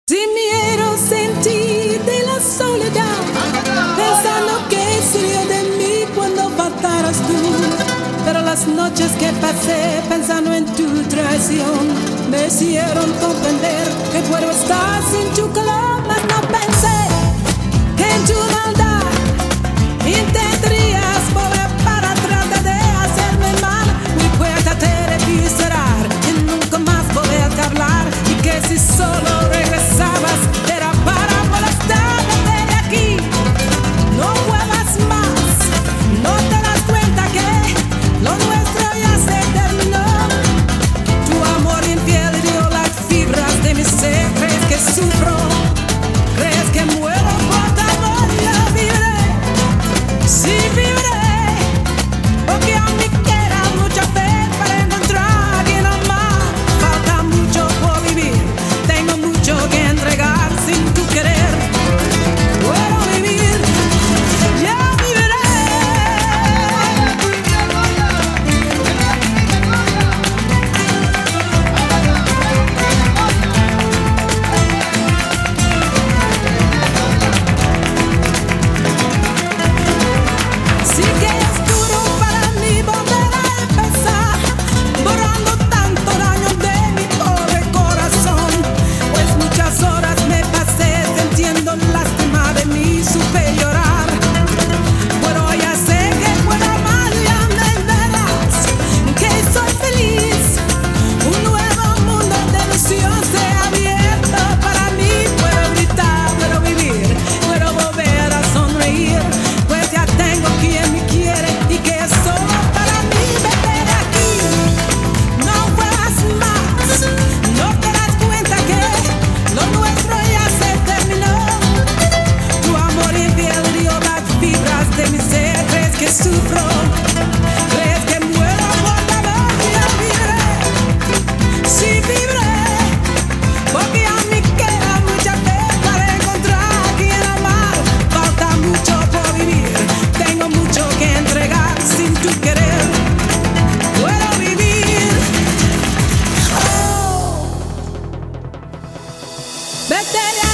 Sin miedo sentí de la soledad, pensando que sería de mí cuando faltaras tú. Pero las noches que pasé pensando en tu traición me hicieron comprender que puedo estar sin tu calor, mas no pensé que en tu maldad intentarías volver para tratar de hacerme mal. Mi puerta te debí cerrar y nunca más volverte a hablar, y que si solo regresabas era para molestarte de aquí. No vuelvas más, no te das cuenta que lo nuestro ya se terminó. Tu amor infiel hirió las fibras de mi ser. ¿Crees que sufro? ¿Crees que muero por tu amor? Yo viviré, sí viviré, porque aún me queda mucha fe para encontrar a quien amar. Falta mucho por vivir, tengo mucho que entregar sin tu querer. Puedo vivir, ya viviré. Sí que es duro para mí volver a empezar, borrando tanto daño de mi pobre corazón, pues muchas horas me pasé sintiendo lástima de mí, supe llorar. Pero ya sé que puedo amar, ya me verás que soy feliz. Un nuevo mundo de ilusión se ha abierto para mí. Puedo gritar, puedo vivir, puedo volver a sonreír, pues ya tengo quien me quiere y que es solo para mí. Vete de aquí, no vuelvas más, no te das cuenta que lo nuestro ya se terminó. Tu amor infiel hirió las fibras de mi ser. ¿Crees que sufro? ¿Crees que muero por tu amor? Yo viviré, sí viviré, porque aún me queda mucha fe para encontrar a quien amar. Falta mucho por vivir, tengo mucho que entregar sin tu querer. Puedo vivir, oh. Vete de